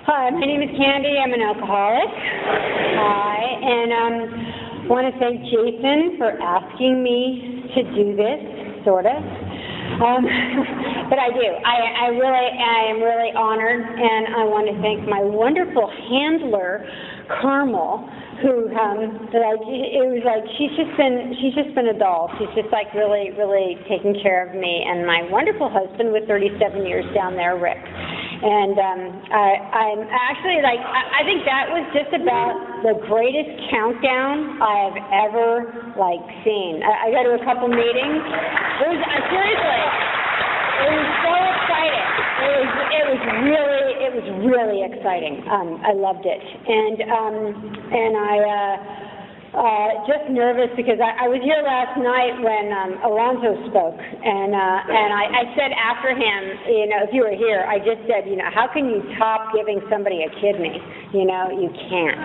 Hi, my name is Candy. I'm an alcoholic. Hi, and want to thank Jason for asking me to do this, sort of. But I do. I am really honored, and I want to thank my wonderful handler, Carmel, who she's just been a doll. She's just like really taking care of me, and my wonderful husband with 37 years down there, Rick. And I'm actually I think that was just about the greatest countdown I have ever seen. I go to a couple meetings. It was seriously, it was so exciting. It was really exciting. I loved it, and I just nervous because I was here last night when Alonzo spoke, and I said after him, if you were here, I just said, how can you top giving somebody a kidney? You can't,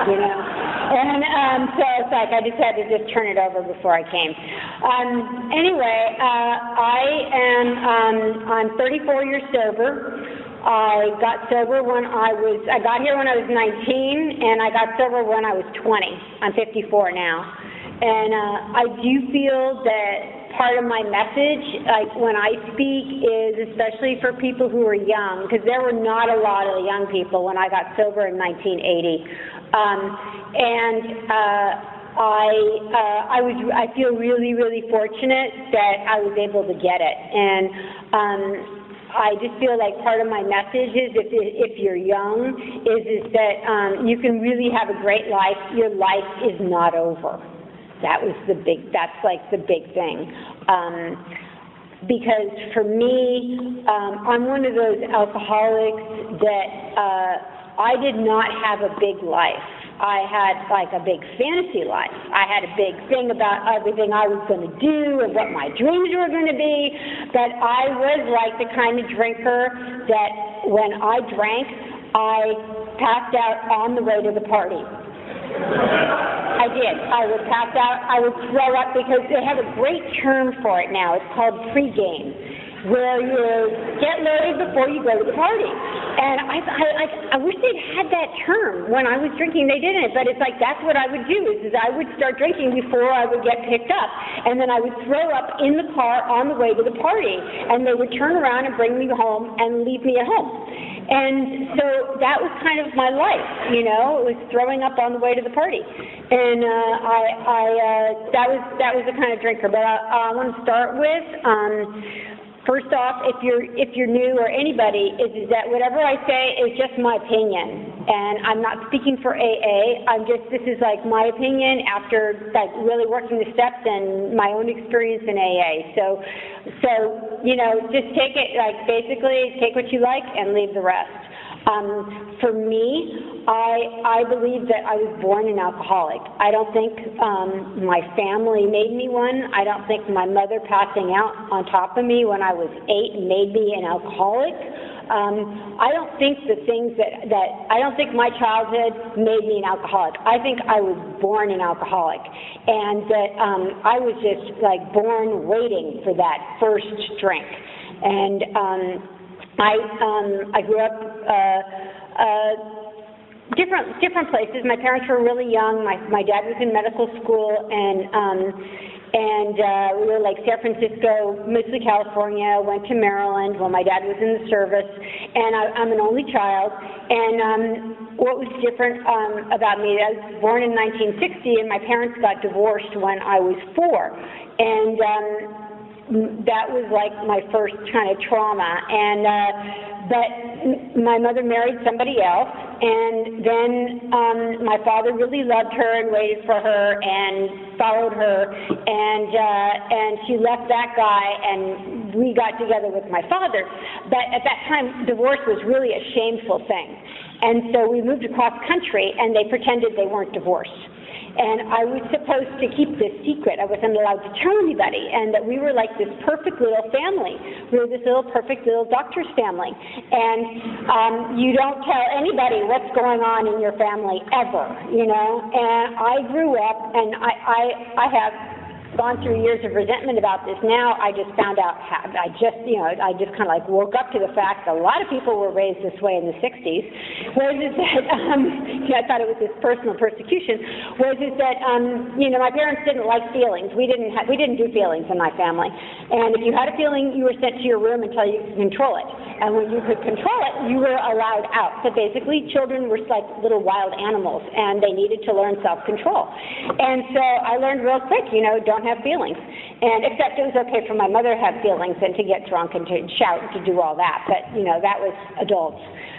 and so it's like I just had to just turn it over before I came. Anyway, I'm 34 years sober. I got sober I got here when I was 19, and I got sober when I was 20. I'm 54 now. And I do feel that part of my message, when I speak, is especially for people who are young, because there were not a lot of young people when I got sober in 1980. I feel really fortunate that I was able to get it. And I just feel like part of my message is if you're young, is that you can really have a great life. Your life is not over. That's the big thing. Because for me, I'm one of those alcoholics that I did not have a big life. I had a big fantasy life. I had a big thing about everything I was going to do and what my dreams were going to be. But I was the kind of drinker that when I drank, I passed out on the way to the party. I did. I would pass out. I would throw up because they have a great term for it now. It's called pregame, where you get loaded before you go to the party. And I wish they'd had that term when I was drinking. They didn't, but it's that's what I would do, is I would start drinking before I would get picked up. And then I would throw up in the car on the way to the party. And they would turn around and bring me home and leave me at home. And so that was kind of my life, it was throwing up on the way to the party. And that was the kind of drinker. But I want to start with, first off, if you're new or anybody, is that whatever I say is just my opinion, and I'm not speaking for AA. This is my opinion after really working the steps and my own experience in AA. So just take it basically take what you like and leave the rest. For me, I believe that I was born an alcoholic. I don't think my family made me one. I don't think my mother passing out on top of me when I was 8 made me an alcoholic. I don't think I don't think my childhood made me an alcoholic. I think I was born an alcoholic, and that I was just born waiting for that first drink. And I grew up different places. My parents were really young. My dad was in medical school, and we were San Francisco, mostly California, went to Maryland while my dad was in the service, and I'm an only child. And what was different about me, I was born in 1960, and my parents got divorced when I was 4. And that was my first kind of trauma. And but my mother married somebody else, and then my father really loved her and waited for her and followed her, and she left that guy, and we got together with my father. But at that time, divorce was really a shameful thing, and so we moved across country, and they pretended they weren't divorced. And I was supposed to keep this secret. I wasn't allowed to tell anybody, and that we were this perfect little family. We were this perfect little doctor's family. And you don't tell anybody what's going on in your family ever, And I grew up, and I have gone through years of resentment about this. Now I just found out, I just kind of like woke up to the fact that a lot of people were raised this way in the 60s, was is that, I thought it was this personal persecution, was is that, my parents didn't like feelings. We didn't do feelings in my family. And if you had a feeling, you were sent to your room until you could control it. And when you could control it, you were allowed out. So basically, children were like little wild animals, and they needed to learn self-control. And so I learned real quick, don't have feelings. And except it was okay for my mother to have feelings and to get drunk and to shout and to do all that. But, that was adults.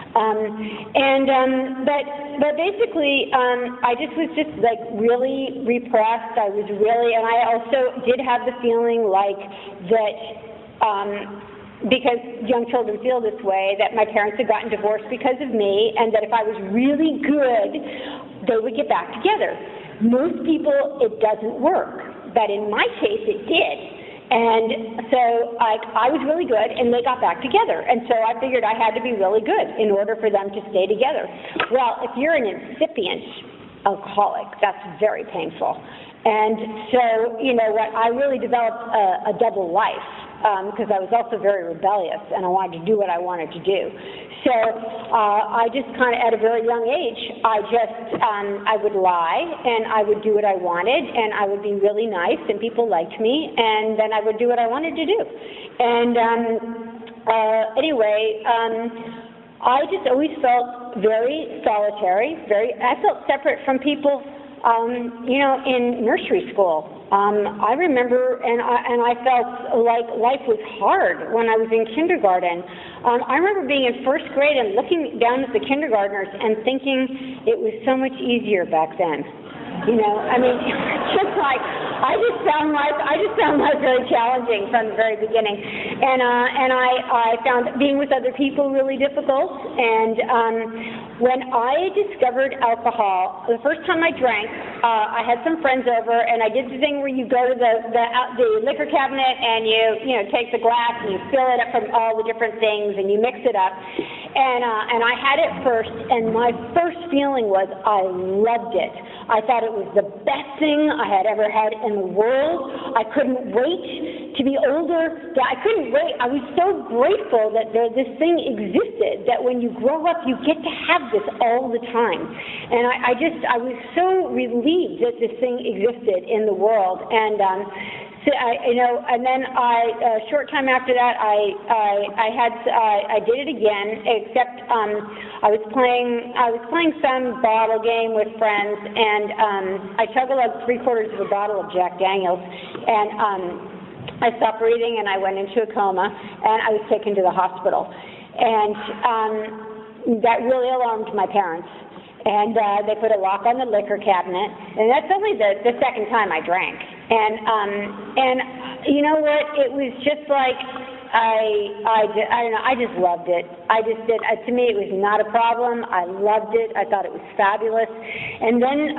But basically, I was like really repressed. And I also did have the feeling like that, because young children feel this way, that my parents had gotten divorced because of me, and that if I was really good, they would get back together. Most people, it doesn't work, but in my case, it did. And so I was really good, and they got back together. And so I figured I had to be really good in order for them to stay together. Well, if you're an incipient alcoholic, that's very painful. And so, I really developed a double life, because I was also very rebellious, and I wanted to do what I wanted to do. So I just kind of, at a very young age, I would lie, and I would do what I wanted, and I would be really nice, and people liked me, and then I would do what I wanted to do. And I just always felt very solitary, I felt separate from people, in nursery school. I remember, and I felt like life was hard when I was in kindergarten. I remember being in first grade and looking down at the kindergartners and thinking it was so much easier back then. Just like, I just found life very challenging from the very beginning. And I found being with other people really difficult. And when I discovered alcohol, the first time I drank, I had some friends over, and I did the thing where you go to the liquor cabinet and you take the glass and you fill it up from all the different things and you mix it up. And I had it first, and my first feeling was I loved it. I thought it was the best thing I had ever had in the world. I couldn't wait to be older. I couldn't wait. I was so grateful that this thing existed, that when you grow up, you get to have this all the time. And I was so relieved that this thing existed in the world. And and then short time after that, I did it again, except I was playing some bottle game with friends, and I chug-a-lugged 3/4 of a bottle of Jack Daniels, and I stopped breathing, and I went into a coma, and I was taken to the hospital, and that really alarmed my parents. And they put a lock on the liquor cabinet, and that's only the second time I drank. And you know what? It was just like I don't know. I just loved it. I just did. To me, it was not a problem. I loved it. I thought it was fabulous. And then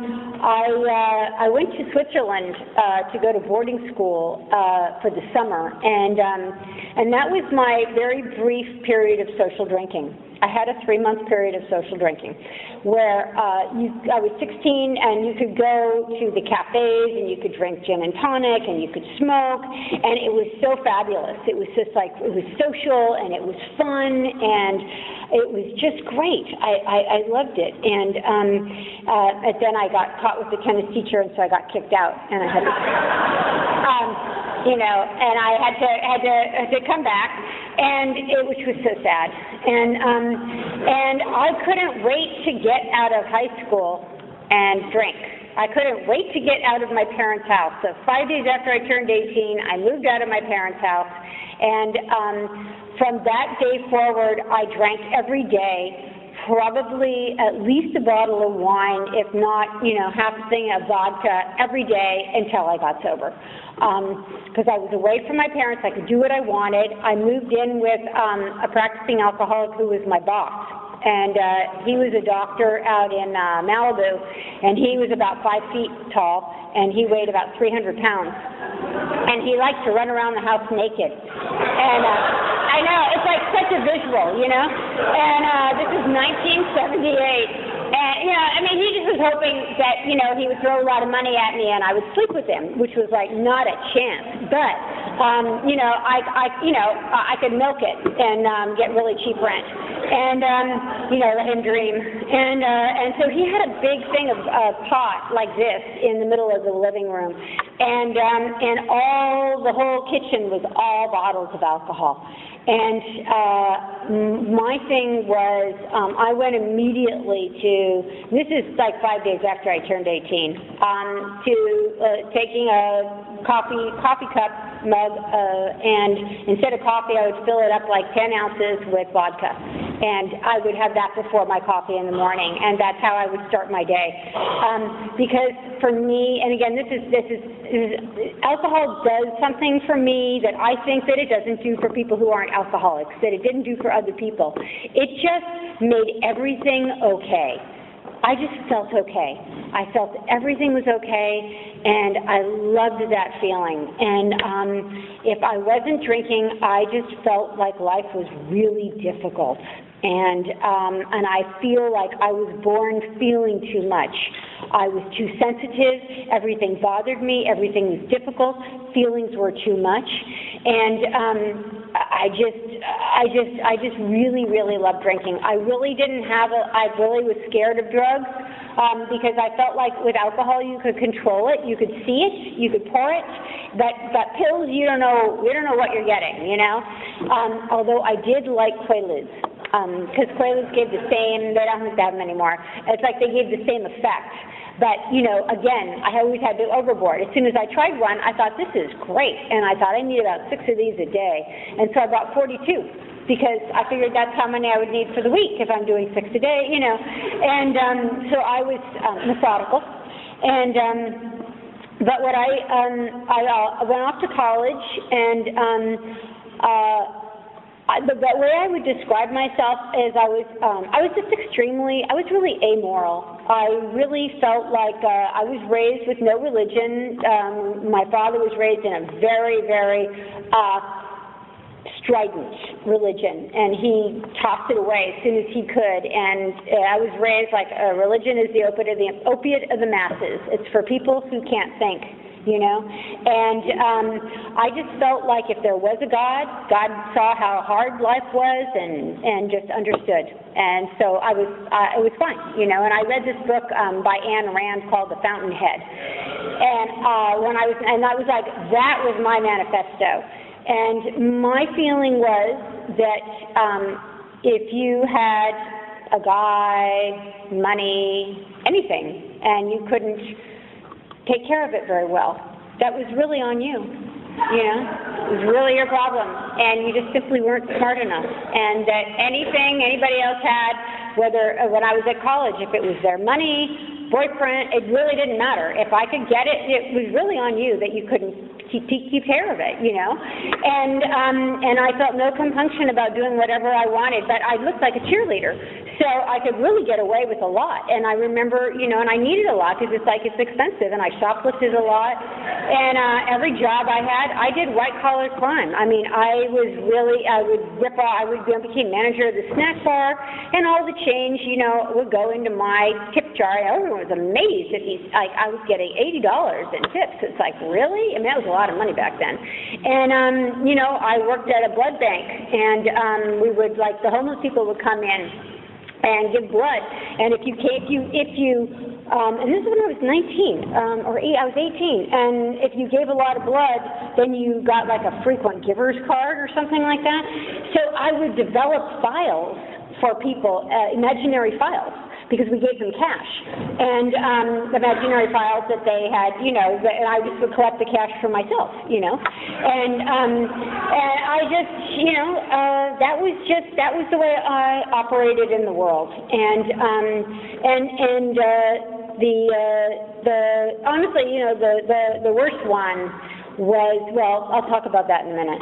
I went to Switzerland to go to boarding school for the summer, and that was my very brief period of social drinking. I had a 3-month period of social drinking where I was 16 and you could go to the cafes and you could drink gin and tonic and you could smoke, and it was so fabulous. It was just like, it was social and it was fun and it was just great. I loved it. And then I got caught with the tennis teacher, and so I got kicked out, and I had to, and I had to come back, and which was so sad. And I couldn't wait to get out of high school and drink. I couldn't wait to get out of my parents' house. So 5 days after I turned 18, I moved out of my parents' house, and from that day forward, I drank every day, probably at least a bottle of wine, if not, half a thing of vodka every day until I got sober. Because I was away from my parents, I could do what I wanted. I moved in with a practicing alcoholic who was my boss. And he was a doctor out in Malibu, and he was about 5 feet tall, and he weighed about 300 pounds. And he liked to run around the house naked. And I know, it's like such a visual, And this is 1978. And, you know, I mean, he just was hoping that, you know, he would throw a lot of money at me and I would sleep with him, which was like not a chance. But, you know, I could milk it and get really cheap rent. And, you know, let him dream. And so he had a big thing of pot like this in the middle of the living room. And the whole kitchen was all bottles of alcohol. And my thing was, I went immediately to, this is like 5 days after I turned 18, to taking a coffee cup mug, and instead of coffee, I would fill it up like 10 ounces with vodka. And I would have that before my coffee in the morning, and that's how I would start my day. Because for me, and again, this is alcohol does something for me that I think that it doesn't do for people who aren't alcoholics, that it didn't do for other people. It just made everything okay. I just felt okay. I felt everything was okay, and I loved that feeling. And if I wasn't drinking, I just felt like life was really difficult. And I feel like I was born feeling too much. I was too sensitive. Everything bothered me. Everything was difficult. Feelings were too much. And I just really, really loved drinking. I really was scared of drugs because I felt like with alcohol you could control it, you could see it, you could pour it, but pills you don't know what you're getting, you know. Although I did like Quaaludes. Because Quaaludes gave the same, they don't have them anymore. It's like they gave the same effect. But, you know, again, I always had to overboard. As soon as I tried one, I thought, this is great. And I thought I need about 6 of these a day. And so I bought 42 because I figured that's how many I would need for the week if I'm doing 6 a day, you know. And so I was methodical. And, but what I went off to college and the way I would describe myself is I was really amoral. I really felt like I was raised with no religion. My father was raised in a very, very strident religion, and he tossed it away as soon as he could. And I was raised like religion is the opiate of the masses. It's for people who can't think. You know, and I just felt like if there was a God saw how hard life was and just understood, and so it was fine, you know. And I read this book by Ayn Rand called The Fountainhead, and I was like, that was my manifesto, and my feeling was that if you had a guy, money, anything, and you couldn't take care of it very well, that was really on you, you know? It was really your problem, and you just simply weren't smart enough. And that anything anybody else had, whether when I was at college, if it was their money, boyfriend, it really didn't matter. If I could get it, it was really on you that you couldn't keep care of it, you know? And I felt no compunction about doing whatever I wanted, but I looked like a cheerleader. So I could really get away with a lot. And I remember, you know, and I needed a lot because it's like it's expensive, and I shoplifted a lot. And every job I had, I did white-collar crime. I mean, I became manager of the snack bar, and all the change, you know, would go into my tip jar. Everyone was amazed that I was getting $80 in tips. It's like, really? I mean, that was a lot of money back then. And, you know, I worked at a blood bank, and we would, like, the homeless people would come in and give blood, and and this is when I was 19, I was 18, and if you gave a lot of blood, then you got like a frequent giver's card or something like that. So I would develop files for people, imaginary files, because we gave them cash, and imaginary files that they had, you know, and I just would collect the cash for myself, you know, and I just, you know, that was the way I operated in the world, and honestly, you know, the worst one was, well, I'll talk about that in a minute.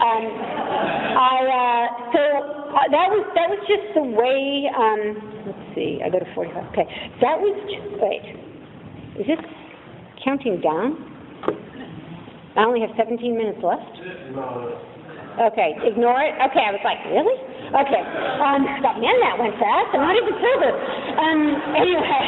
That was just the way. Let's see. I go to 45. Okay, that was. Wait, is this counting down? I only have 17 minutes left. Okay, ignore it? Okay, I was like, really? Okay. I thought, man, that went fast. I'm not even sober. Anyway,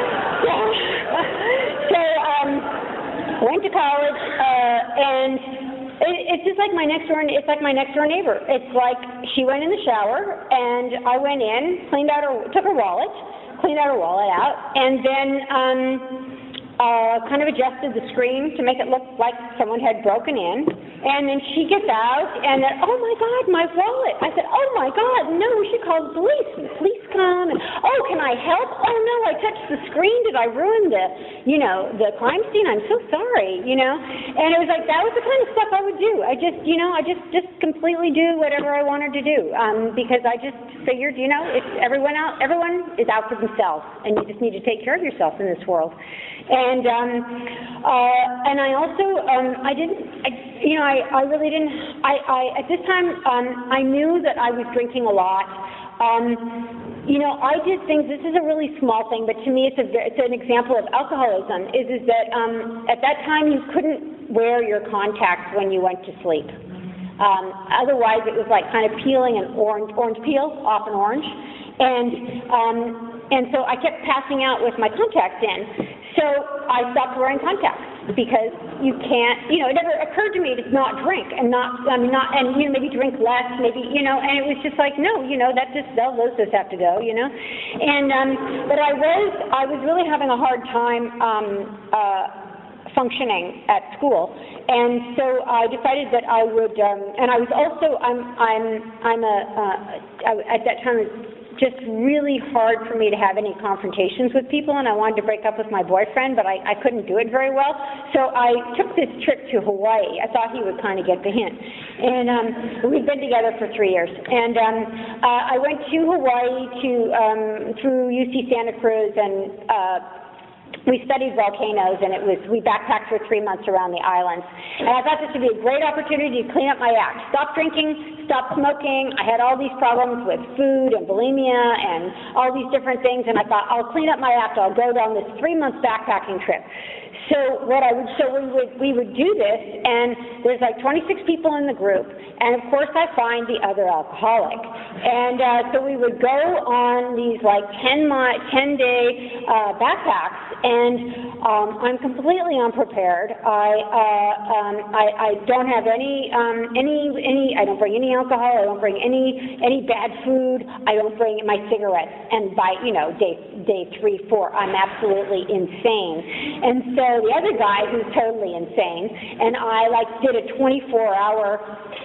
so went to college, and it's just like my next door neighbor. It's like she went in the shower, and I went in, took her wallet, cleaned out her wallet out, and then kind of adjusted the screen to make it look like someone had broken in. And then she gets out, and then, oh my God, my wallet. I said, oh my God, no, we should call the police. And the police come, and, oh, can I help? Oh no, I touched the screen. Did I ruin the crime scene? I'm so sorry, And it was like, that was the kind of stuff I would do. I just completely do whatever I wanted to do, because I just figured, it's everyone is out for themselves, and you just need to take care of yourself in this world. And I also, I really didn't, at this time, I knew that I was drinking a lot. I did things, this is a really small thing, but to me it's an example of alcoholism, is that at that time you couldn't wear your contacts when you went to sleep. Otherwise it was like kind of peeling an orange peel off an orange. And so I kept passing out with my contacts in. So I stopped wearing contacts because you can't, it never occurred to me to not drink and maybe drink less, maybe, and it was just like, no, those just have to go, And, but I was really having a hard time, functioning at school, and so I decided that I would, and I was also, at that time, it was just really hard for me to have any confrontations with people, and I wanted to break up with my boyfriend, but I couldn't do it very well, so I took this trip to Hawaii. I thought he would kind of get the hint, and we'd been together for 3 years, and I went to Hawaii through UC Santa Cruz, and we studied volcanoes, and we backpacked for 3 months around the islands. And I thought this would be a great opportunity to clean up my act. Stop drinking, stop smoking. I had all these problems with food and bulimia and all these different things, and I thought, I'll clean up my act. I'll go down this 3-month backpacking trip. So we would do this, and there's like 26 people in the group, and of course I find the other alcoholic. And so we would go on these like 10-day backpacks, and I'm completely unprepared. I don't have any, I don't bring any alcohol, I don't bring any bad food, I don't bring my cigarettes, and by, day 3, 4, I'm absolutely insane. And so the other guy who's totally insane, and I did a 24-hour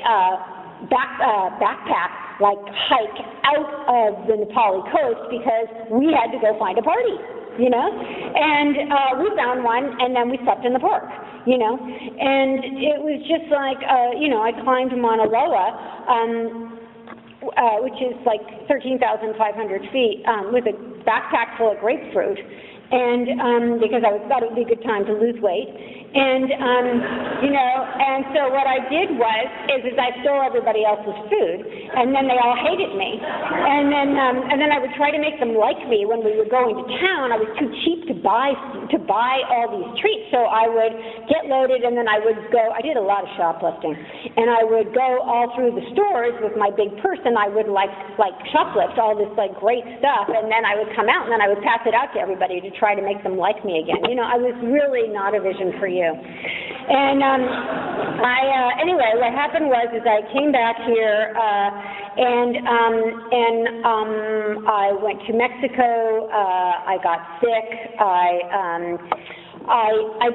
backpack hike out of the Nepali coast because we had to go find a party, and we found one, and then we slept in the park, and it was just like, I climbed Mauna Loa, which is like 13,500 feet, with a backpack full of grapefruit, and because I thought it would be a good time to lose weight, and and so what I did was I stole everybody else's food, and then they all hated me, and then I would try to make them like me when we were going to town. I was too cheap to buy all these treats, so I would get loaded, and then I would go. I did a lot of shoplifting, and I would go all through the stores with my big purse, and I would like shoplift all this great stuff, and then I would come out, and then I would pass it out to everybody to try to make them like me again. I was really not a vision for you. And anyway, what happened was I came back here, and I went to Mexico. I got sick. I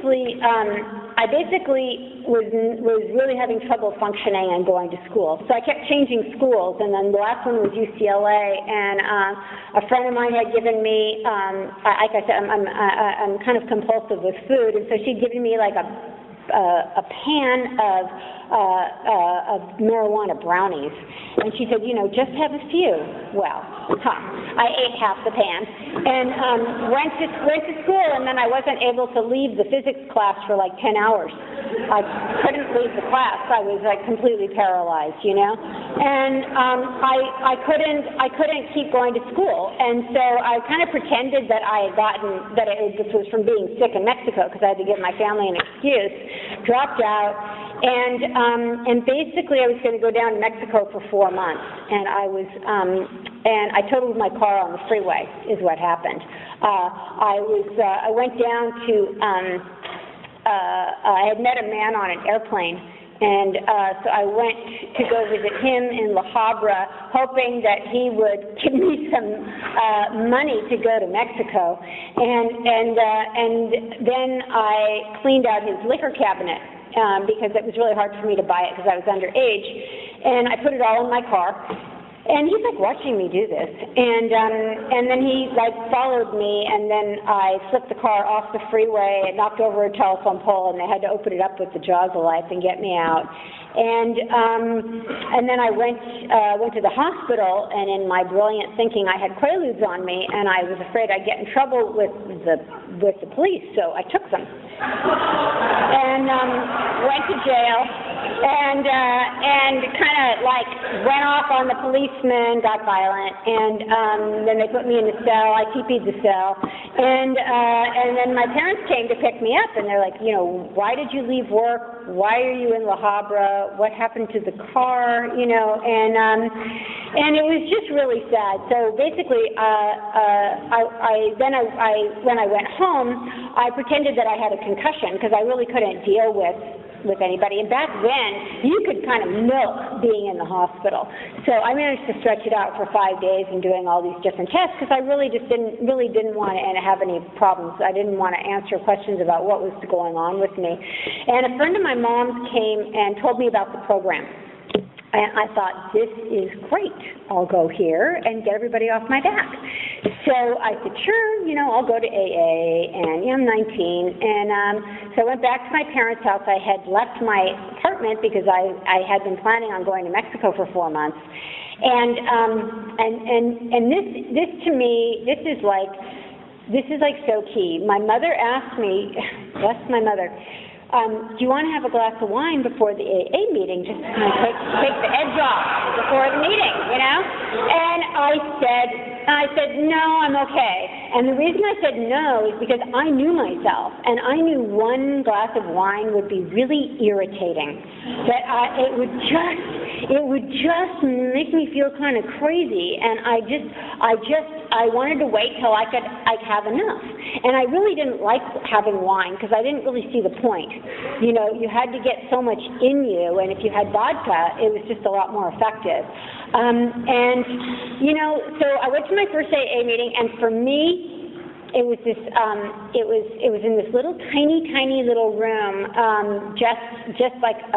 basically was really having trouble functioning and going to school. So I kept changing schools, and then the last one was UCLA, and a friend of mine had given me, like I said, I'm kind of compulsive with food, and so she'd given me like a pan of marijuana brownies, and she said, just have a few. Well, I ate half the pan, and went to school, and then I wasn't able to leave the physics class for like 10 hours. I couldn't leave the class. I was completely paralyzed, and I couldn't keep going to school, and so I kind of pretended that I had gotten this was from being sick in Mexico because I had to give my family an excuse. Dropped out, And basically I was going to go down to Mexico for 4 months, and and I totaled my car on the freeway is what happened. I went down to, I had met a man on an airplane, and so I went to go visit him in La Habra, hoping that he would give me some money to go to Mexico. And then I cleaned out his liquor cabinet because it was really hard for me to buy it because I was underage. And I put it all in my car. And he's like watching me do this, and then he like followed me, and then I flipped the car off the freeway and knocked over a telephone pole, and they had to open it up with the jaws of life and get me out. And then I went to the hospital, and in my brilliant thinking, I had Quaaludes on me, and I was afraid I'd get in trouble with the police, so I took them and went to jail. And kind of like went off on the policeman, got violent, and then they put me in the cell. I TP'd the cell, and then my parents came to pick me up, and they're like, you know, why did you leave work? Why are you in La Habra? What happened to the car? You know, and it was just really sad. So basically, when I went home, I pretended that I had a concussion because I really couldn't deal with anybody. And back then, you could kind of milk being in the hospital. So I managed to stretch it out for 5 days and doing all these different tests because I really just didn't want to have any problems. I didn't want to answer questions about what was going on with me. And a friend of my mom's came and told me about the program. And I thought, this is great. I'll go here and get everybody off my back. So I said, sure, you know, I'll go to AA, and you know, I'm 19. And so I went back to my parents' house. I had left my apartment because I had been planning on going to Mexico for 4 months. And this to me, this is like so key. My mother asked me, bless my mother, do you want to have a glass of wine before the AA meeting, just to kind of take the edge off before the meeting, you know? And I said, no, I'm okay. And the reason I said no is because I knew myself, and I knew one glass of wine would be really irritating. That it would just make me feel kind of crazy, and I wanted to wait till I'd have enough. And I really didn't like having wine because I didn't really see the point. You know, you had to get so much in you, and if you had vodka, it was just a lot more effective. And, you know, so I went to my first AA meeting, and for me, it was this, it was in this little tiny little room, just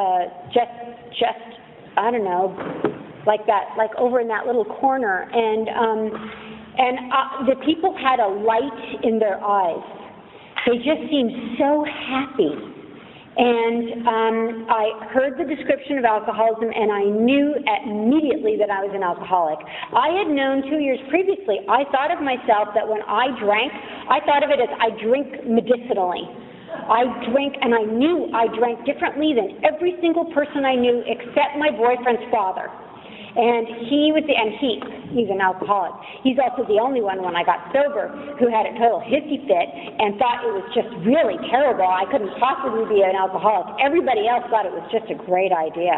I don't know, like that, like over in that little corner, and the people had a light in their eyes. They just seemed so happy. And I heard the description of alcoholism, and I knew immediately that I was an alcoholic. I had known 2 years previously. I thought of myself that when I drank, I thought of it as I drink medicinally. I drink, and I knew I drank differently than every single person I knew except my boyfriend's father. And he's an alcoholic. He's also the only one when I got sober who had a total hissy fit and thought it was just really terrible. I couldn't possibly be an alcoholic. Everybody else thought it was just a great idea.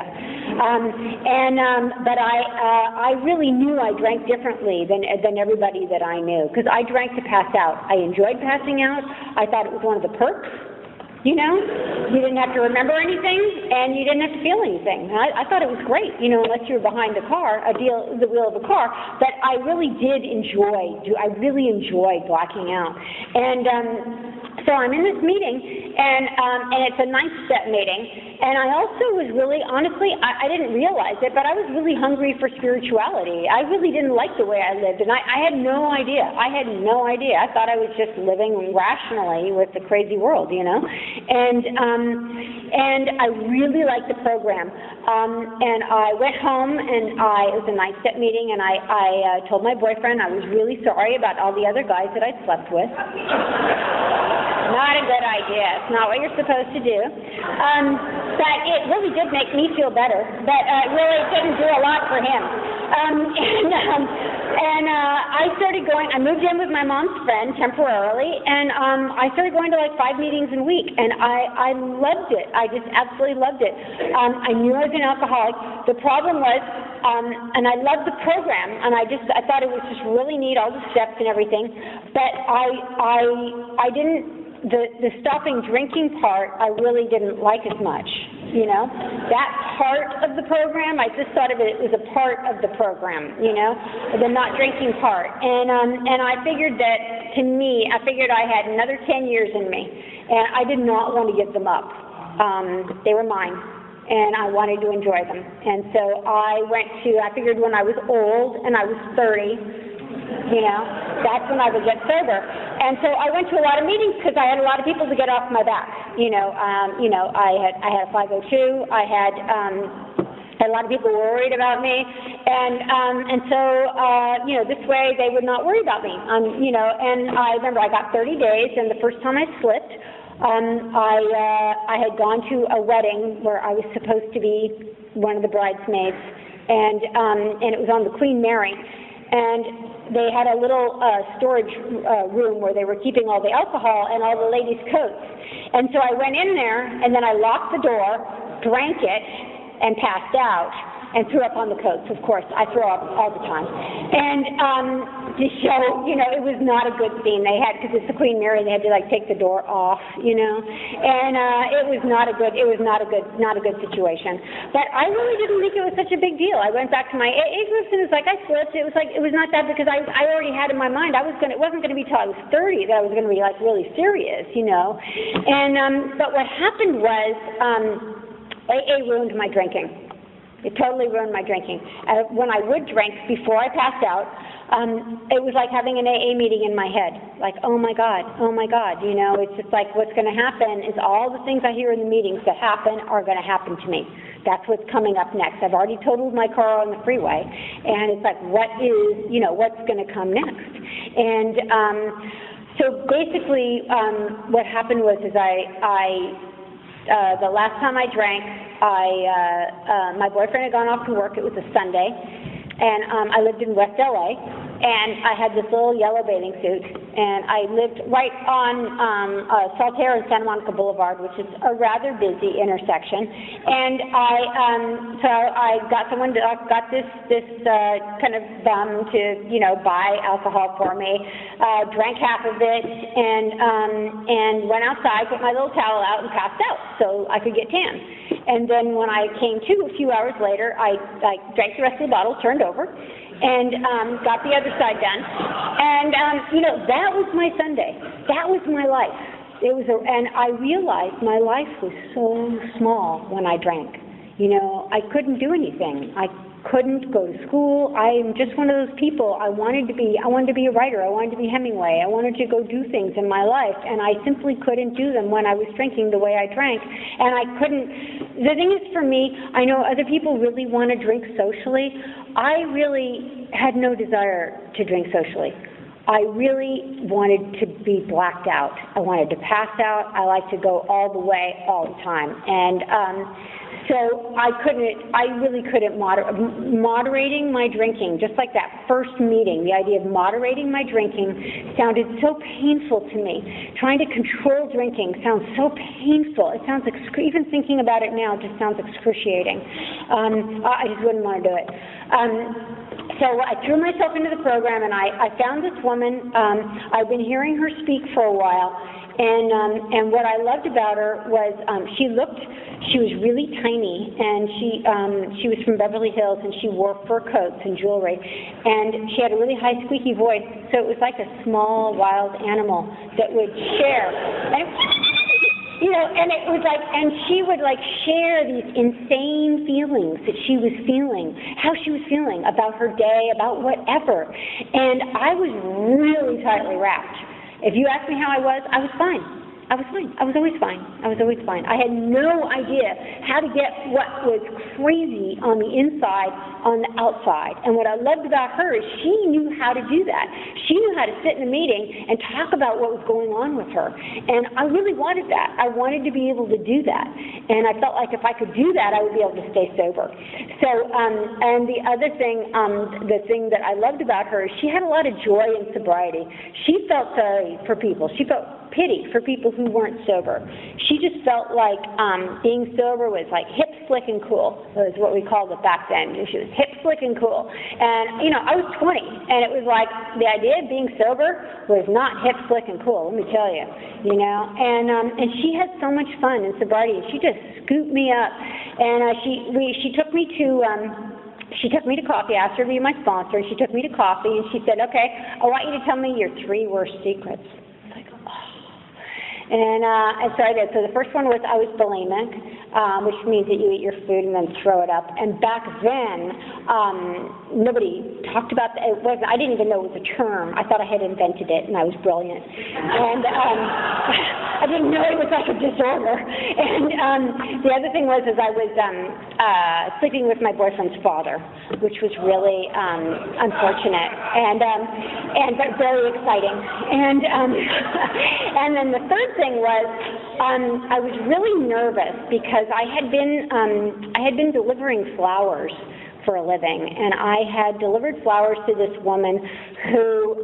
But I really knew I drank differently than everybody that I knew, because I drank to pass out. I enjoyed passing out. I thought it was one of the perks. You know, you didn't have to remember anything, and you didn't have to feel anything. I thought it was great, you know, unless you were behind the wheel of a car. But I really did I really enjoyed blacking out. And so I'm in this meeting, and it's a 9-step meeting, and I also was really, honestly, I didn't realize it, but I was really hungry for spirituality. I really didn't like the way I lived, and I had no idea. I thought I was just living rationally with the crazy world, you know? And I really liked the program. And I went home, and it was a 9-step meeting, and I told my boyfriend I was really sorry about all the other guys that I'd slept with. Not a good idea. It's not what you're supposed to do. But it really did make me feel better. But it really didn't do a lot for him. I started going, I moved in with my mom's friend temporarily, and I started going to like 5 meetings a week, and I loved it. I just absolutely loved it. I knew I was an alcoholic. The problem was, and I loved the program, and I thought it was just really neat, all the steps and everything, but I didn't, the stopping drinking part, I really didn't like as much. You know, that part of the program, I just thought of it as a part of the program, you know, the not drinking part. And I figured that, to me, I figured I had another 10 years in me, and I did not want to give them up. They were mine, and I wanted to enjoy them. And so I figured when I was old and I was 30, you know, that's when I would get sober. And so I went to a lot of meetings because I had a lot of people to get off my back. I had a 502. I had a lot of people worried about me, and so this way they would not worry about me. And I remember I got 30 days, and the first time I slipped, I had gone to a wedding where I was supposed to be one of the bridesmaids, and it was on the Queen Mary, and they had a little storage room where they were keeping all the alcohol and all the ladies' coats. And so I went in there, and then I locked the door, drank it, and passed out, and threw up on the coats, of course. I throw up all the time. And to show, it was not a good scene they had, because it's the Queen Mary, they had to take the door off, and it was not a good situation. But I really didn't think it was such a big deal. I went back to my AA groups, and it was I slipped. It was not that, because I already had in my mind, it wasn't going to be till I was 30 that I was going to be really serious, And but what happened was AA ruined my drinking. It totally ruined my drinking. When I would drink before I passed out, it was like having an AA meeting in my head. Oh my God, it's just what's going to happen is all the things I hear in the meetings that happen are going to happen to me. That's what's coming up next. I've already totaled my car on the freeway, and it's what's going to come next? And so basically, what happened was the last time I drank, my boyfriend had gone off to work. It was a Sunday, and I lived in West LA, and I had this little yellow bathing suit, and I lived right on Saltaire and Santa Monica Boulevard, which is a rather busy intersection. And I got this kind of bum to buy alcohol for me, drank half of it, and went outside, put my little towel out, and passed out so I could get tan. And then when I came to a few hours later, I drank the rest of the bottle, turned over, and got the other side done. And that was my Sunday. That was my life. And I realized my life was so small when I drank. I couldn't do anything. I couldn't go to school. I'm just one of those people. I wanted to be a writer. I wanted to be Hemingway. I wanted to go do things in my life, and I simply couldn't do them when I was drinking the way I drank. And I couldn't. The thing is, for me, I know other people really want to drink socially. I really had no desire to drink socially. I really wanted to be blacked out. I wanted to pass out. I like to go all the way, all the time. And so I really couldn't moderating my drinking, just like that first meeting, the idea of moderating my drinking sounded so painful to me. Trying to control drinking sounds so painful. It sounds, even thinking about it now, just sounds excruciating. I just wouldn't want to do it. So I threw myself into the program, and I found this woman. I've been hearing her speak for a while, and what I loved about her was she was really tiny, and she was from Beverly Hills, and she wore fur coats and jewelry, and she had a really high squeaky voice, so it was like a small wild animal that would share. And it was and she would share these insane feelings that she was feeling, how she was feeling about her day, about whatever. And I was really tightly wrapped. If you ask me how I was fine. I was fine. I was always fine. I was always fine. I had no idea how to get what was crazy on the inside on the outside. And what I loved about her is she knew how to do that. She knew how to sit in a meeting and talk about what was going on with her. And I really wanted that. I wanted to be able to do that. And I felt like if I could do that, I would be able to stay sober. So, and the other thing, the thing that I loved about her is she had a lot of joy in sobriety. She felt sorry for people. She felt pity for people who weren't sober. She just felt like being sober was like hip, slick, and cool, was what we called it back then. She was hip, slick, and cool. And, you know, I was 20, and it was like the idea of being sober was not hip, slick, and cool, let me tell you, you know. And she had so much fun in sobriety, and she just scooped me up. And she took me to coffee. I asked her to be my sponsor, and she took me to coffee, and she said, okay, I want you to tell me your 3 worst secrets. And so I did. So the first one was I was bulimic, which means that you eat your food and then throw it up. And back then, nobody talked about that. I didn't even know it was a term. I thought I had invented it, and I was brilliant. And I didn't know it was like a disorder. And the other thing was I was sleeping with my boyfriend's father, which was really unfortunate and very exciting. And then the third thing was I was really nervous because I had been delivering flowers for a living, and I had delivered flowers to this woman who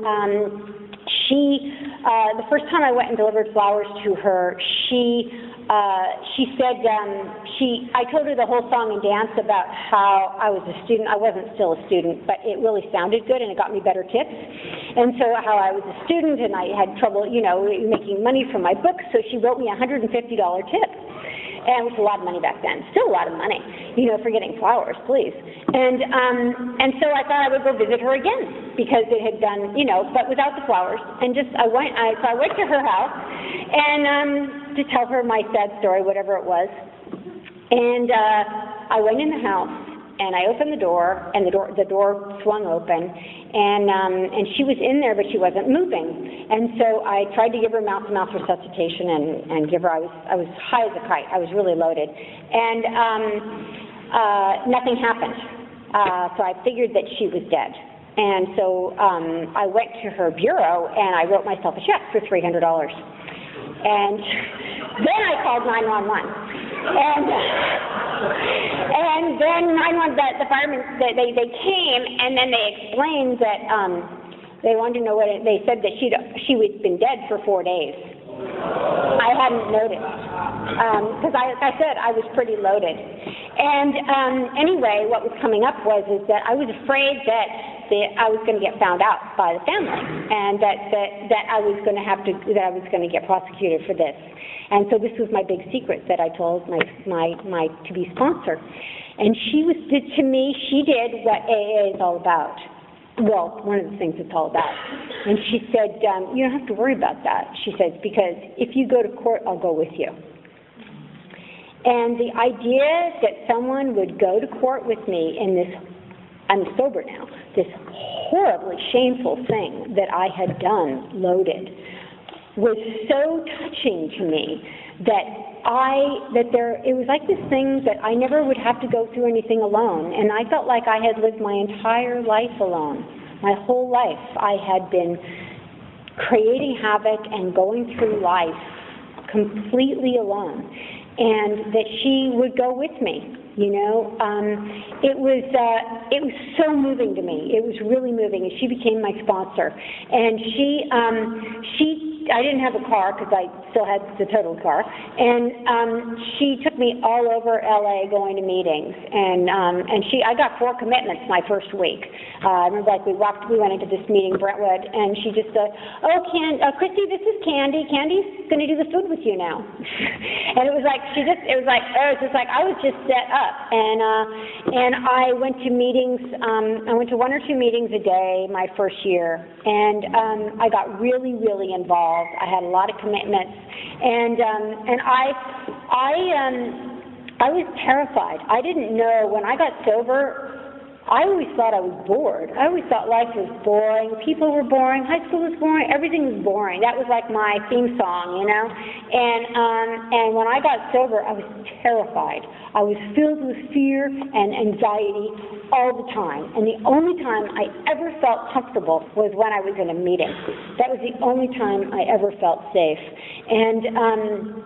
the first time I went and delivered flowers to her, she said, I told her the whole song and dance about how I was a student. I wasn't still a student, but it really sounded good and it got me better tips. And so how I was a student and I had trouble, you know, making money from my books, so she wrote me a $150 tip. And it was a lot of money back then, still a lot of money, you know, for getting flowers, please. And so I thought I would go visit her again because it had done, you know, but without the flowers. And so I went to her house and to tell her my sad story, whatever it was. And I went in the house and I opened the door, and the door swung open, and she was in there, but she wasn't moving. And so I tried to give her mouth-to-mouth resuscitation and give her. I was high as a kite. I was really loaded, and nothing happened. So I figured that she was dead. And so I went to her bureau and I wrote myself a check for $300. And then I called 911. And then the firemen, they came, and then they explained that they wanted to know they said that she had been dead for 4 days. I hadn't noticed, because like I said, I was pretty loaded. And anyway, what was coming up is that I was afraid that I was going to get found out by the family, and that I was going to get prosecuted for this. And so this was my big secret that I told my to-be sponsor. And she did what AA is all about. Well, one of the things it's all about. And she said, you don't have to worry about that. She said, because if you go to court, I'll go with you. And the idea that someone would go to court with me in this, I'm sober now, this horribly shameful thing that I had done, loaded, was so touching to me that it was like this thing that I never would have to go through anything alone. And I felt like I had lived my entire life alone. My whole life I had been creating havoc and going through life completely alone. And that she would go with me. You know, it was so moving to me. It was really moving, and she became my sponsor. And I didn't have a car because I still had the total car, and she took me all over LA going to meetings. And I got 4 commitments my first week. I remember, like, we went into this meeting, Brentwood, and she just said, "Oh, Christy, this is Candy. Candy's going to do the food with you now." And it was like I was just set up. And I went to meetings, I went to 1 or 2 meetings a day my first year, and I got really, really involved. I had a lot of commitments, and I was terrified. I didn't know, when I got sober, I always thought I was bored. I always thought life was boring, people were boring, high school was boring, everything was boring. That was like my theme song, you know? And when I got sober, I was terrified. I was filled with fear and anxiety all the time. And the only time I ever felt comfortable was when I was in a meeting. That was the only time I ever felt safe. And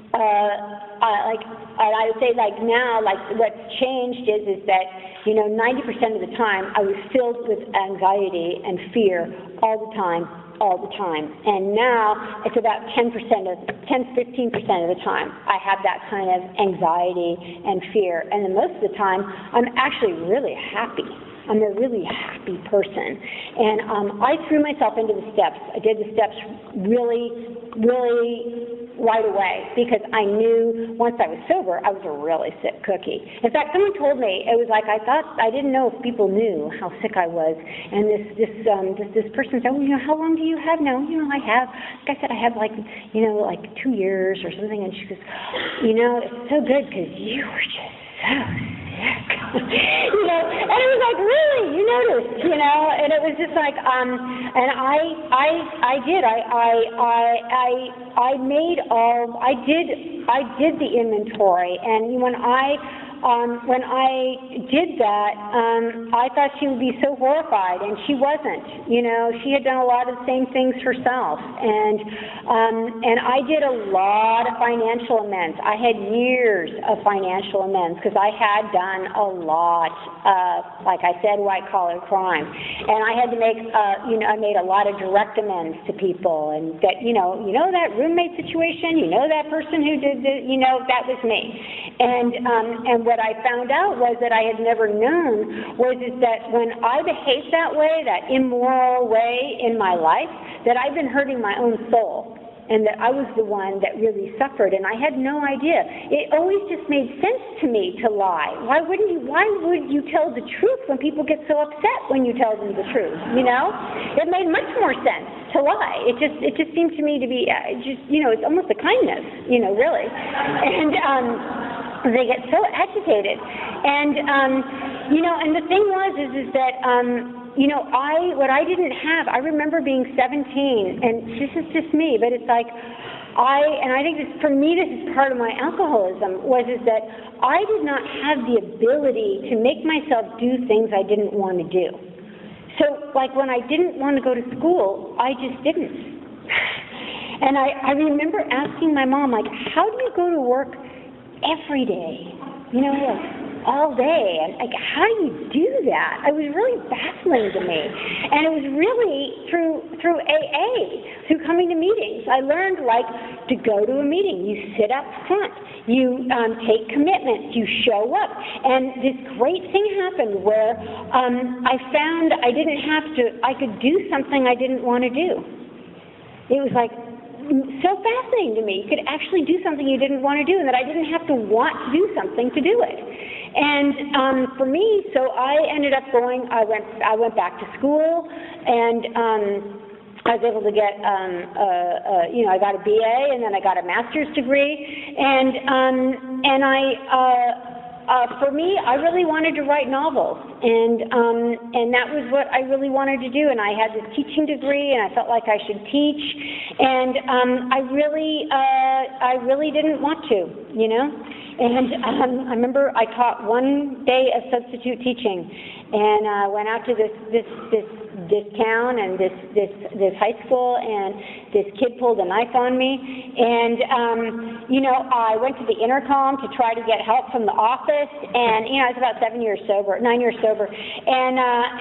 I would say like now, like what's changed is that, you know, 90% of the time I was filled with anxiety and fear all the time. And now it's about 15% of the time I have that kind of anxiety and fear. And then most of the time I'm actually really happy. I'm a really happy person. And I threw myself into the steps. I did the steps really right away because I knew once I was sober, I was a really sick cookie. In fact, someone told me, it was like I didn't know if people knew how sick I was. And this person said, well, you know, how long do you have now? You know, I said, I have like 2 years or something. And she goes, you know, it's so good because you were just so sick. You know, and it was like, really, you noticed, you know, and it was just like, and I did the inventory, and when I did that, I thought she would be so horrified, and she wasn't. You know, she had done a lot of the same things herself, and I did a lot of financial amends. I had years of financial amends because I had done a lot of, like I said, white-collar crime, and I had to make, I made a lot of direct amends to people, and that, you know that roommate situation, you know that person who did the, you know, that was me, and what I found out was that I had never known was that when I behaved that way, that immoral way in my life, that I've been hurting my own soul, and that I was the one that really suffered, and I had no idea. It always just made sense to me to lie. Why would you tell the truth when people get so upset when you tell them the truth, you know? It made much more sense to lie. It just seemed to me to be it's almost a kindness, you know, really. And they get so agitated. And and the thing is that what I didn't have, I remember being 17, and this is just me, but it's like, I think this is part of my alcoholism, is that I did not have the ability to make myself do things I didn't want to do. So, like, when I didn't want to go to school, I just didn't. And I remember asking my mom, like, how do you go to work every day, you know, like all day, and like, how do you do that? It was really baffling to me, and it was really through AA, through coming to meetings. I learned, like, to go to a meeting, you sit up front, you take commitments, you show up, and this great thing happened where I found I could do something I didn't want to do. It was like so fascinating to me. You could actually do something you didn't want to do, and that I didn't have to want to do something to do it. And for me, so I ended up I went back to school, and I was able to get, I got a BA, and then I got a master's degree, and for me, I really wanted to write novels, and that was what I really wanted to do. And I had this teaching degree, and I felt like I should teach, and I really didn't want to, you know. And I remember I taught one day of substitute teaching, and I went out to this town and this high school, and this kid pulled a knife on me, and I went to the intercom to try to get help from the office, and I was about 9 years sober, and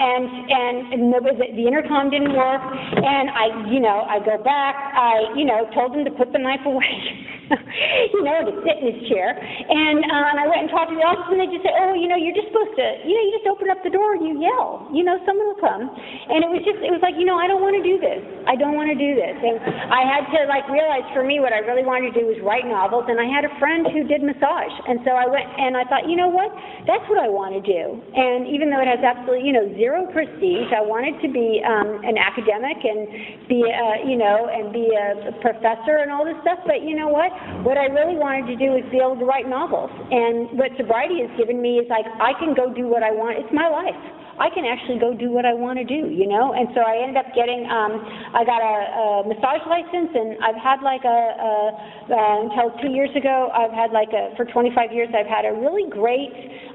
the intercom didn't work, and I go back, I told him to put the knife away. To sit in his chair, and I went and talked to the office, and they just said, oh, you're just supposed to, you just open up the door, you yell, someone will come, and it was like, I don't want to do this, and I had to, like, realize for me what I really wanted to do was write novels, and I had a friend who did massage, and so I went, and I thought, you know what, that's what I want to do, and even though it has absolutely, zero prestige, I wanted to be an academic, and be, be a professor and all this stuff, but you know what, what I really wanted to do was be able to write novels. And what sobriety has given me is like, I can go do what I want. It's my life. I can actually go do what I want to do, you know? And so I ended up getting, I got a massage license, and I've had like until 2 years ago, I've had like for 25 years, I've had a really great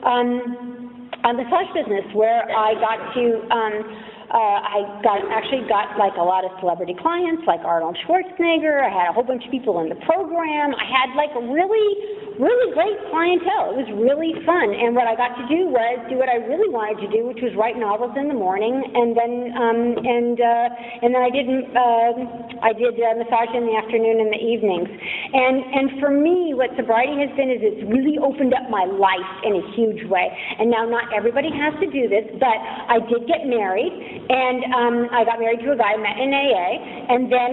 massage business where I got to, actually got like a lot of celebrity clients, like Arnold Schwarzenegger. I had a whole bunch of people in the program. I had like a really great clientele. It was really fun. And what I got to do was do what I really wanted to do, which was write novels in the morning, and then I did massage in the afternoon and the evenings. And for me, what sobriety has been is it's really opened up my life in a huge way. And now not everybody has to do this, but I did get married, and I got married to a guy I met in AA, and then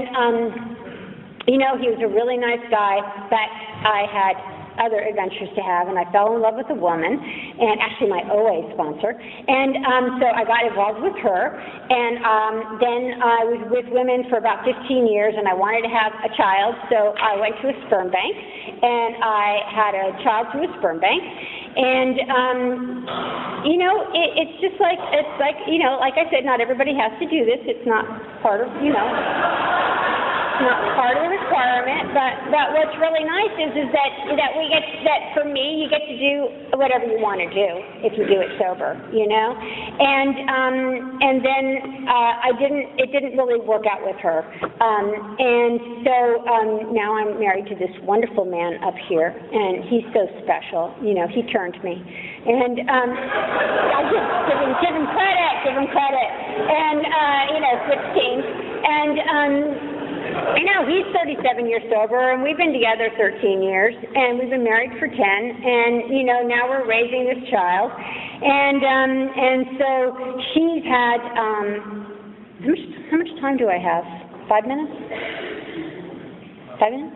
you know, he was a really nice guy, but I had other adventures to have, and I fell in love with a woman, and actually my OA sponsor, and so I got involved with her, and then I was with women for about 15 years, and I wanted to have a child, so I went to a sperm bank, and I had a child through a sperm bank, and you know, it's just like, you know, like I said, not everybody has to do this. It's not part of, you know, not part of the requirement, but what's really nice is that we get, that for me, you get to do whatever you want to do if you do it sober, you know, and then it didn't really work out with her, and so now I'm married to this wonderful man up here, and he's so special, you know, he turned me, and I just give him credit, and you know, switch teams, and I know, he's 37 years sober, and we've been together 13 years, and we've been married for 10, and, you know, now we're raising this child, and so she's had, how much time do I have? 5 minutes? 5 minutes?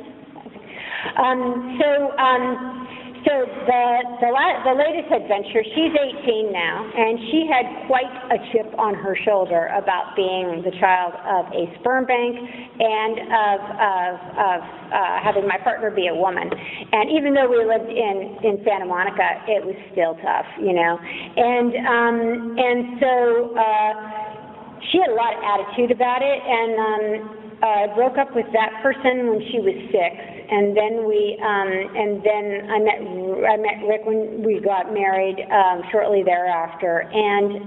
Okay. So the latest adventure, she's 18 now, and she had quite a chip on her shoulder about being the child of a sperm bank and of having my partner be a woman. And even though we lived in Santa Monica, it was still tough, you know. And so she had a lot of attitude about it, and I broke up with that person when she was 6, and then I met Rick when we got married shortly thereafter, and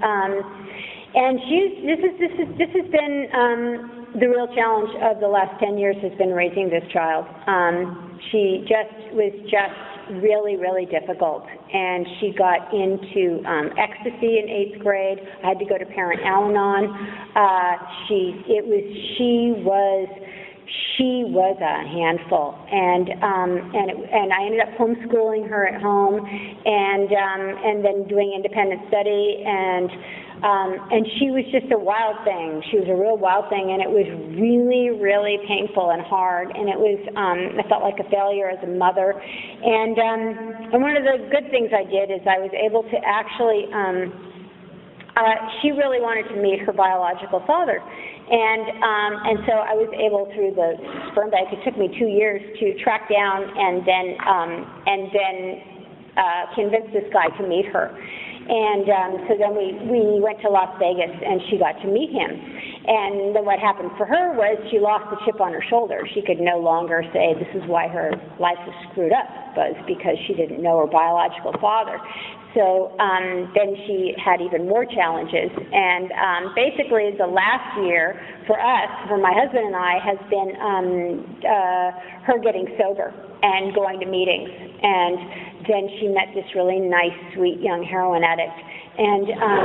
this has been the real challenge of the last 10 years has been raising this child. She was really difficult, and she got into ecstasy in 8th grade. I had to go to Parent Al-Anon. She was a handful, and I ended up homeschooling her at home, and then doing independent study, and she was just a wild thing. She was a real wild thing, and it was really painful and hard, and it was, I felt like a failure as a mother, and one of the good things I did is I was able to actually, she really wanted to meet her biological father, and so I was able, through the sperm bank, it took me 2 years to track down and then convince this guy to meet her. And so then we went to Las Vegas, and she got to meet him. And then what happened for her was she lost the chip on her shoulder. She could no longer say this is why her life was screwed up, was because she didn't know her biological father. So then she had even more challenges. And basically the last year for us, for my husband and I, has been her getting sober and going to meetings. And then she met this really nice, sweet young heroin addict. And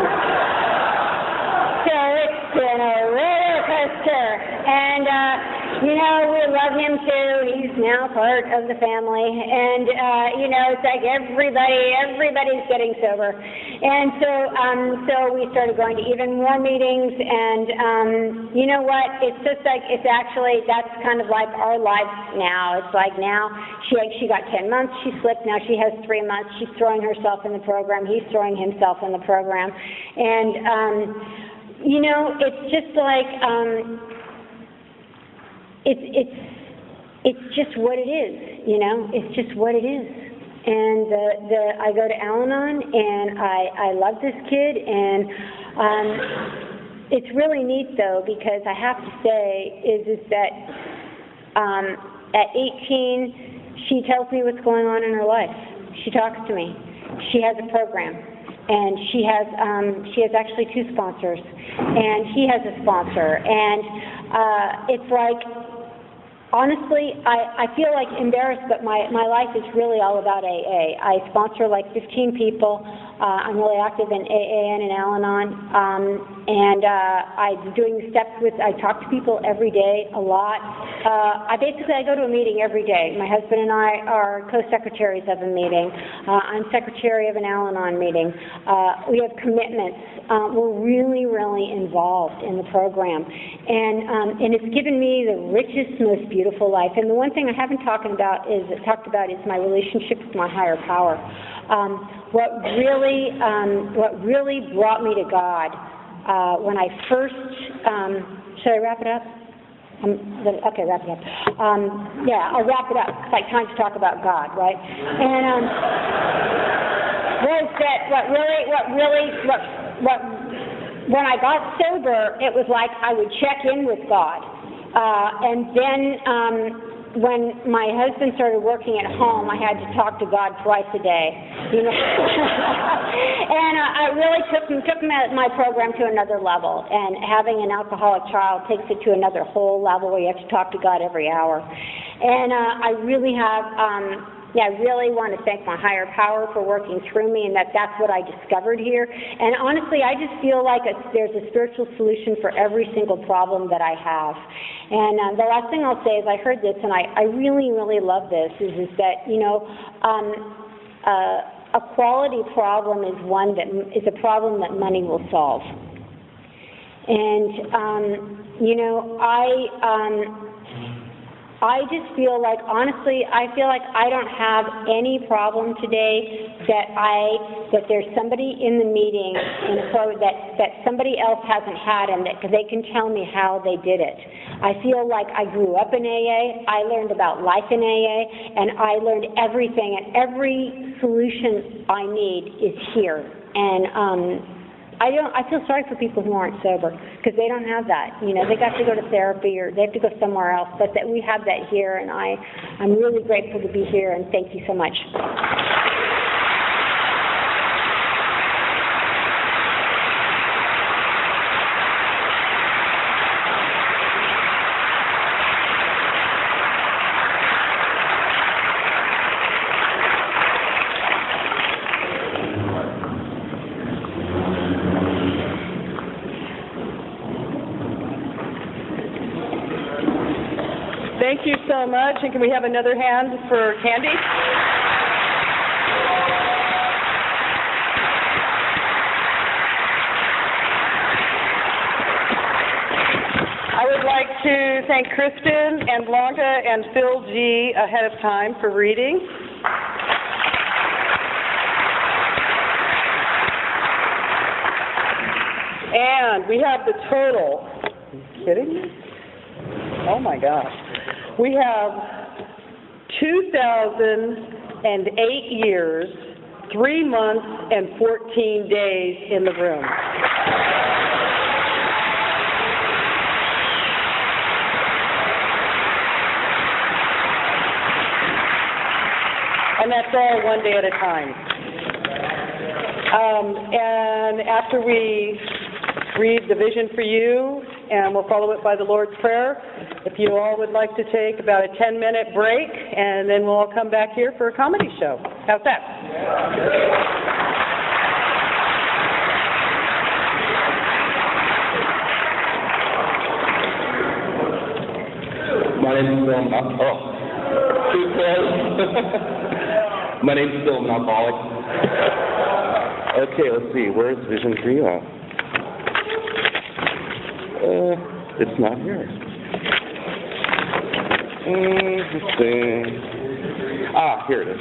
so it's been a roller coaster. And you know, we love him too. He's now part of the family. And you know, it's like everybody's getting sober. And so we started going to even more meetings, and you know what? It's just like, it's actually, that's kind of like our life now. It's like now she got 10 months, she slipped, now she has 3 months, she's throwing herself in the program, he's throwing himself in the program. And you know, it's just like, it's just what it is, you know? It's just what it is. And I go to Al-Anon, and I love this kid, and it's really neat, though, because I have to say is that at 18, she tells me what's going on in her life. She talks to me. She has a program, and she has actually 2 sponsors, and he has a sponsor, and it's like, honestly, I feel like embarrassed, but my life is really all about AA. I sponsor like 15 people. I'm really active in AA and in Al-Anon, and I'm doing steps I talk to people every day, a lot. I go to a meeting every day. My husband and I are co-secretaries of a meeting. I'm secretary of an Al-Anon meeting. We have commitments. We're really, really involved in the program, and it's given me the richest, most beautiful life. And the one thing I haven't talked about is my relationship with my higher power. What really brought me to God when I first, should I wrap it up? Okay, wrap it up. Yeah, I'll wrap it up. It's like time to talk about God, right? And was that when I got sober, it was like I would check in with God, and then when my husband started working at home, I had to talk to God twice a day, you know. And I really took my program to another level. And having an alcoholic child takes it to another whole level where you have to talk to God every hour. And I really want to thank my higher power for working through me, and that's what I discovered here. And honestly, I just feel like there's a spiritual solution for every single problem that I have. And the last thing I'll say is I heard this, and I really, really love this, is that, you know, a quality problem is a problem that money will solve. And, you know, I just feel like, honestly, I don't have any problem today that there's somebody in the meeting that somebody else hasn't had, and that they can tell me how they did it. I feel like I grew up in AA, I learned about life in AA, and I learned everything, and every solution I need is here. And I feel sorry for people who aren't sober, because they don't have that. You know, they got to go to therapy, or they have to go somewhere else, but that we have that here, and I'm really grateful to be here, and thank you so much. Thank you so much, and can we have another hand for Candy? I would like to thank Kristen and Blanca and Phil G. ahead of time for reading. And we have the total. Are you kidding me? Oh my gosh. We have 2,008 years, 3 months, and 14 days in the room. And that's all one day at a time. And after we read the vision for you, and we'll follow it by the Lord's Prayer, if you all would like to take about a 10-minute break, and then we'll all come back here for a comedy show. How's that? My name is Phil. Too close. My name is Phil, I'm an alcoholic. Okay, let's see. Where's Vision for You? It's not here. Let's see. Here it is.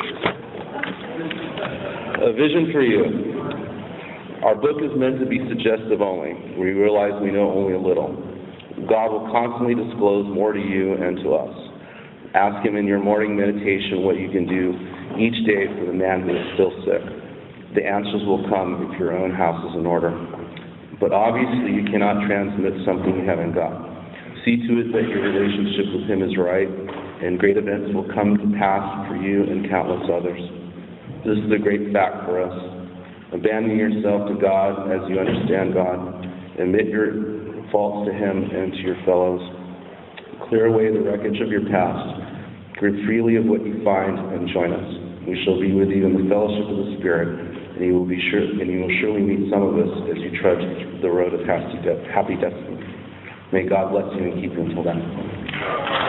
A Vision for You. Our book is meant to be suggestive only. We realize we know only a little. God will constantly disclose more to you and to us. Ask him in your morning meditation what you can do each day for the man who is still sick. The answers will come if your own house is in order. But obviously you cannot transmit something you haven't got. See to it that your relationship with him is right, and great events will come to pass for you and countless others. This is a great fact for us. Abandon yourself to God as you understand God. Admit your faults to him and to your fellows. Clear away the wreckage of your past. Give freely of what you find and join us. We shall be with you in the fellowship of the Spirit, and you will surely meet some of us as you trudge the road of happy destiny. May God bless you and keep you until then.